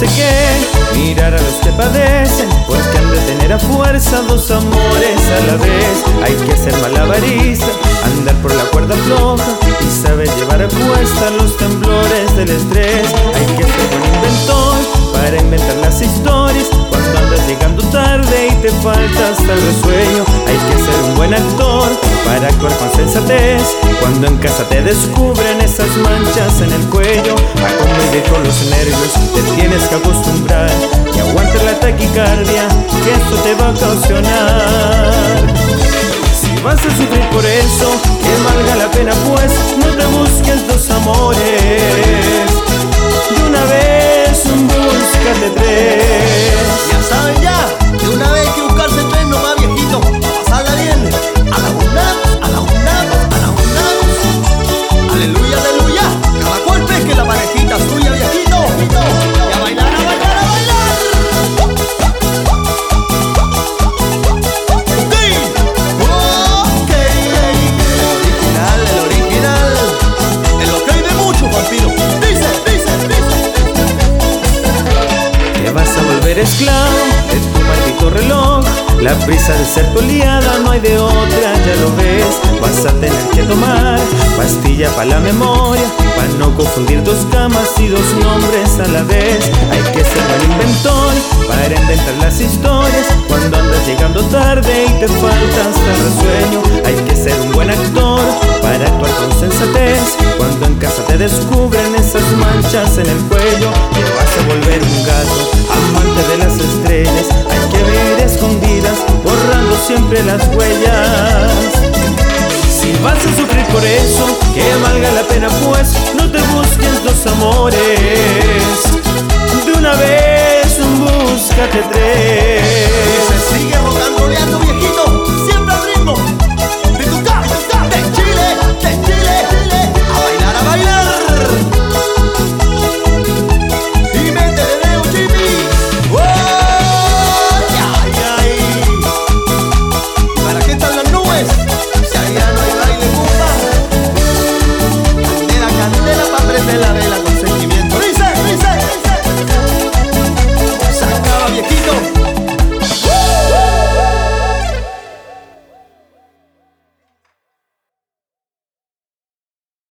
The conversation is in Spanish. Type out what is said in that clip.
sé qué mirar a los que padecen, porque han de tener a fuerza dos amores a la vez. Hay que ser malabarista, andar por la cuerda floja y saber llevar a cuesta los temblores del estrés. Hay que ser buen inventor para inventar las historias cuando andas llegando tarde y te falta hasta el resueño. Hay que ser un buen actor para actuar con sensatez cuando en casa te descubren esas manchas en el cuello. A convivir con los nervios te tienes que acostumbrar y aguantar la taquicardia que esto te va a ocasionar. Si vas a sufrir por eso, que valga la pena pues no te busques dos amores. De una vez búscate tres. Ya saben ya, de una vez hay que buscarse tres nomás, viejito, pa' pasarla bien. A la una, a la una, a la una. Aleluya, aleluya. Cada cual pesque la parejita suya, viejito. Y a bailar, a bailar, a bailar. Ok, ok. El original. El ok de muchos, vampiro. Dice, dice, dice. Te vas a volver esclavo de tu maldito reloj. La prisa de ser tu aliada no hay de otra, ya lo ves. Vas a tener que tomar pastilla para la memoria, para no confundir dos camas y dos nombres a la vez. Hay que ser buen inventor para inventar las historias cuando andas llegando tarde y te falta hasta el resueño. Hay que ser un buen actor para actuar con sensatez cuando en casa te descubren esas manchas en el cuello. Te vas a volver un gato amante de las estrellas. Hay que vivir escondidas borrando siempre las huellas. Si vas a sufrir por eso, que valga la pena pues no te busques dos amores. De una vez búscate tres. Y se sigue rocanroleando.